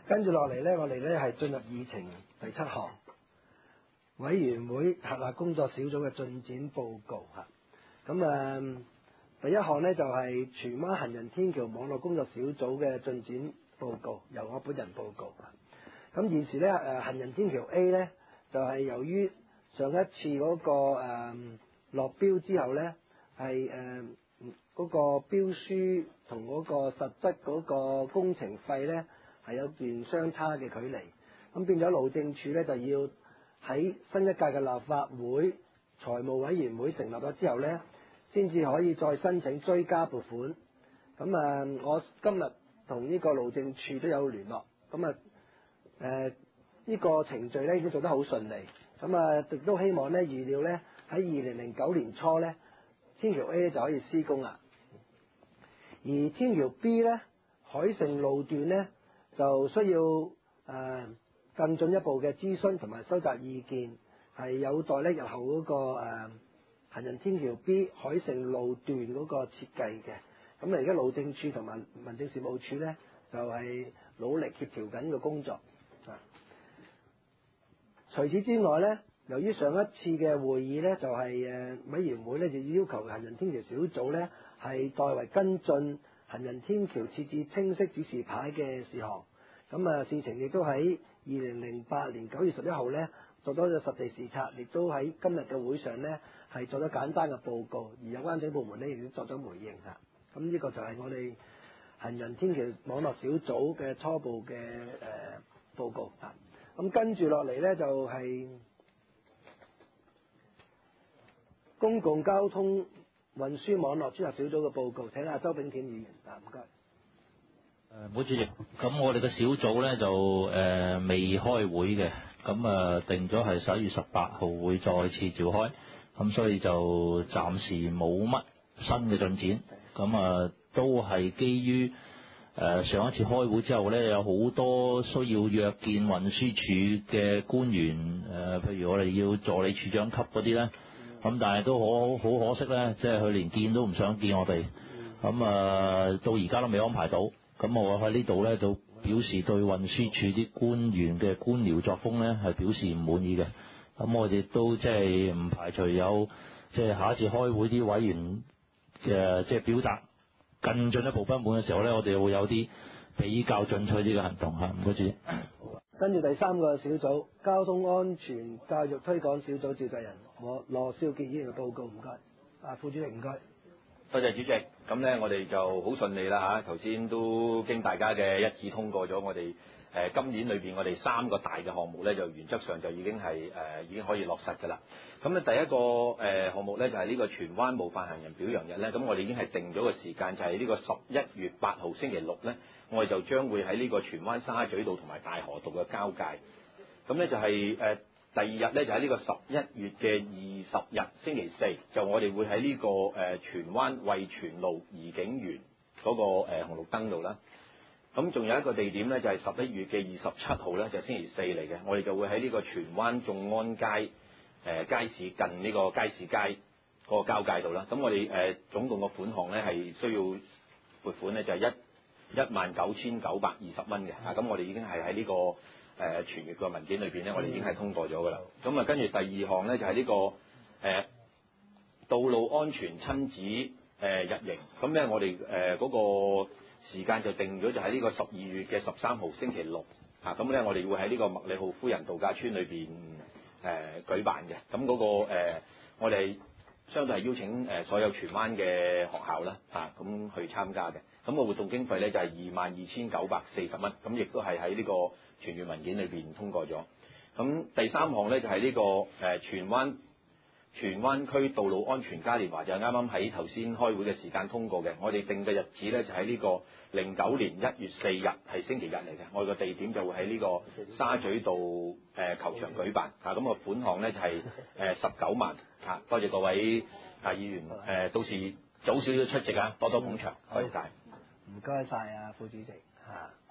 跟住落嚟呢，我哋呢係進入議程第7項，委員會轄下工作小組嘅進展報告嚇。咁第一項呢，就係荃灣行人天橋網絡工作小組嘅進展報告，由我本人報告嚇。咁現時呢，行人天橋 A 呢，就係由於上一次嗰個落標之後呢，係嗰個標書同嗰個實質嗰個工程費呢，係有段相差嘅距離，咁變咗路政署呢，就要喺新一屆嘅立法會財務委員會成立咗之後呢，先至可以再申請追加撥款。咁我今日同呢個路政署都有聯絡，咁呢個程序呢已經做得好順利，咁亦都希望呢，預料呢，喺2009年初呢，天橋 A 就可以施工啦。而天橋 B 呢，海盛路段呢，就需要更進一步嘅諮詢同埋收集意見，係有待呢日後嗰個行人天橋 B 海盛路段嗰個設計嘅。咁而家路政署同埋民政事務處呢，就係努力協調緊個工作。除此之外呢，由於上一次嘅會議呢，就係委員會呢，就要求行人天橋小組呢，係代為跟進行人天橋設置清晰指示牌嘅事項。咁事情亦都喺2008年9月11號呢，做咗個實地視察，亦都喺今日嘅會上呢，係做咗簡單嘅報告，而有關政部門呢，亦都作咗回應嚇。咁呢個就係我哋行人天橋網絡小組嘅初步嘅報告嚇。咁跟住落嚟呢，就係公共交通運輸網絡專責小組嘅報告，請阿周炳添議員唔該。 冇主席，咁我哋嘅小組呢，就未開會嘅，咁定咗係11月18號會再次召開，咁所以就暫時冇乜新嘅進展，咁都係基於上一次開會之後呢，有好多需要約見運輸署嘅官員，譬如我哋要助理處長級嗰啲呢，咁但係都好可惜呢，即係佢連見都唔想見我哋，咁到而家都未安排到。咁我喺呢度呢，就表示對運輸署啲官員嘅官僚作風呢，係表示唔滿意嘅。咁我哋都即係唔排除有即係下一次開會啲委員嘅即係表達更進一步不滿嘅時候呢，我哋會有啲比較進取啲嘅行動嚇。唔該主席。 跟住第三個小組交通安全教育推廣小組召集人羅少傑議員嘅報告，唔該。副主席唔該。 多謝主席，咁呢，我哋就好順利啦嚇，頭先都經大家嘅一致通過咗，我哋今年裏邊我哋3個大嘅項目呢，就原則上就已經係已經可以落實㗎啦。咁呢，第一個項目呢，就係呢個荃灣模範行人表揚日呢，咁我哋已經係定咗個時間，就係呢個11月8號星期六呢，我哋就將會喺呢個荃灣沙咀道同埋大河道嘅交界，咁呢，就係第二日呢，就喺呢個11月嘅20日星期4，就我哋會喺呢個荃灣惠荃路怡景園嗰個紅綠燈度啦。咁仲有一個地點呢，就係11月嘅27號呢，就星期4嚟嘅，我哋就會喺呢個荃灣眾安街街市近呢個街市街嗰個交界度啦。咁我哋總共個款項呢，係需要撥款呢，就係199,920蚊嘅。咁我哋已經係喺呢個傳閱嘅文件裏邊呢，我哋已經係通過咗㗎啦。咁跟住第二項呢，就係呢個道路安全親子日營。咁呢，我哋嗰個時間就定咗，就喺呢個12月嘅13號星期六。咁呢，我哋會喺呢個麥理浩夫人度假村裏邊舉辦嘅。咁嗰個我哋相對係邀請所有荃灣嘅學校啦咁去參加嘅。咁個活動經費呢，就係22,940蚊，咁亦都係喺呢個傳閱文件裏邊通過咗。咁第三項呢，就係呢個荃灣區道路安全嘉年華，就係啱啱喺頭先開會嘅時間通過嘅。我哋定嘅日子呢，就喺呢個09年1月4日係星期日嚟嘅。我哋個地點就會喺呢個沙咀道球場舉辦。咁個款項呢，就係19萬。多謝各位議員到時早少少出席多多捧場。多謝晒。 唔該晒副主席